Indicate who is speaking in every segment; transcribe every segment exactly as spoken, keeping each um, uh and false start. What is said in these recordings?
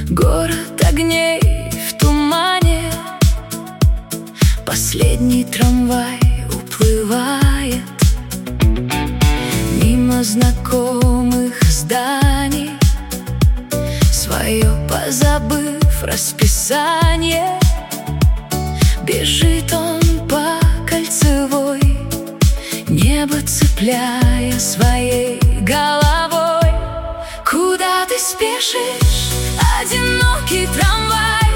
Speaker 1: Город огней в тумане, последний трамвай уплывает мимо знакомых зданий, свое позабыв расписание. Бежит он по Кольцевой, небо цепляя своей головой. Куда ты спешишь, одинокий трамвай?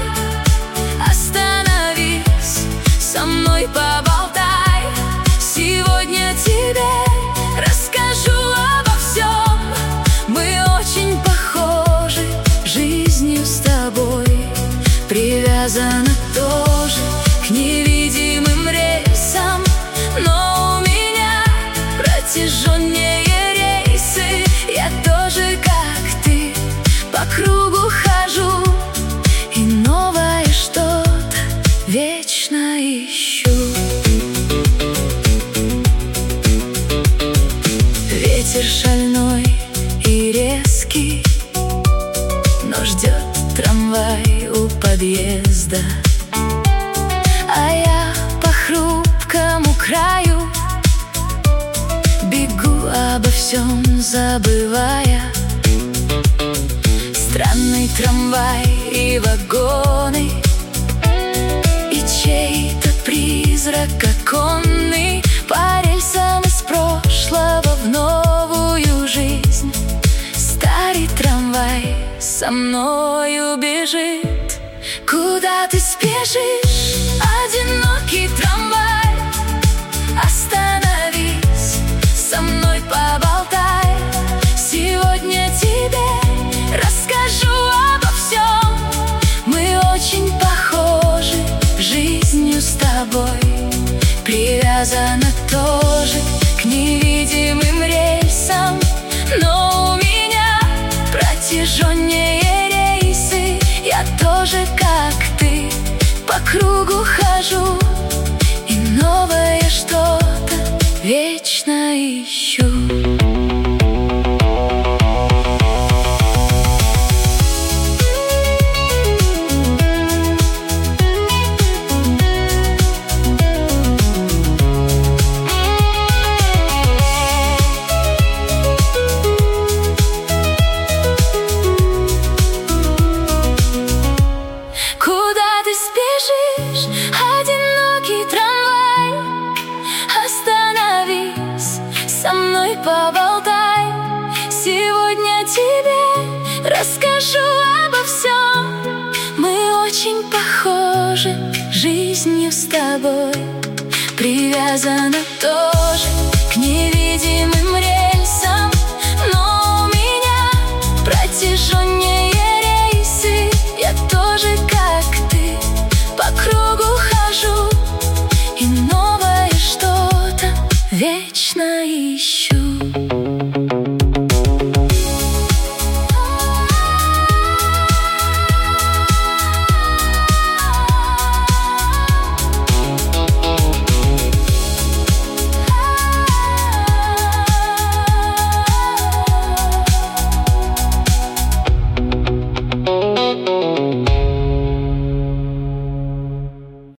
Speaker 1: Остановись, со мной поболтай. Сегодня тебе расскажу обо всем. Мы очень похожи жизнью с тобой, привязаны тоже к невидимым рельсам. Но у меня протяженнее рейсы. Я тоже, как ты, по кругу хожу и новое что-то вечно ищу. Ветер шальной и резкий, но ждет трамвай у подъезда. А я по хрупкому краю бегу, обо всем забывая. Странный трамвай и вагоны, и чей-то призрак оконный по рельсам из прошлого в новую жизнь. Старый трамвай со мною бежит. Куда ты спешишь, одинокий трамвай? Остановись, со мной поболтай. Сегодня тебе расскажу обо всем. Мы очень похожи жизнью с тобой, привязаны тоже к невидимым рельсам. Но у меня протяженнее рейсы. Я тоже, как ты, по кругу хожу и новое что-то вечно ищу. Одинокий трамвай, остановись, со мной поболтай. Сегодня тебе расскажу обо всем. Мы очень похожи жизнью с тобой, привязаны тоже к невидимым